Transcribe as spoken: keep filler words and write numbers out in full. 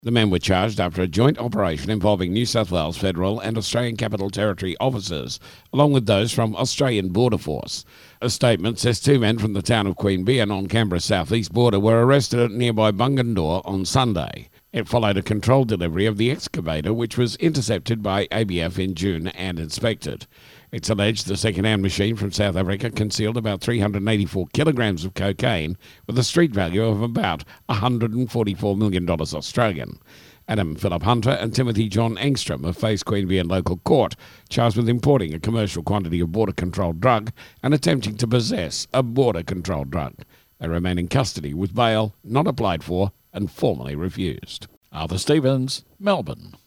The men were charged after a joint operation involving New South Wales Federal and Australian Capital Territory officers, along with those from Australian Border Force. A statement says two men from the town of Queanbeyan on Canberra's southeast border were arrested at nearby Bungendore on Sunday. It followed a controlled delivery of the excavator, which was intercepted by A B F in June and inspected. It's alleged the second-hand machine from South Africa concealed about three hundred eighty-four kilograms of cocaine with a street value of about one hundred forty-four million dollars Australian. Adam Philip Hunter and Timothy John Engstrom have faced Queanbeyan local court, charged with importing a commercial quantity of border-controlled drug and attempting to possess a border-controlled drug. They remain in custody with bail not applied for and formally refused. Arthur Stevens, Melbourne.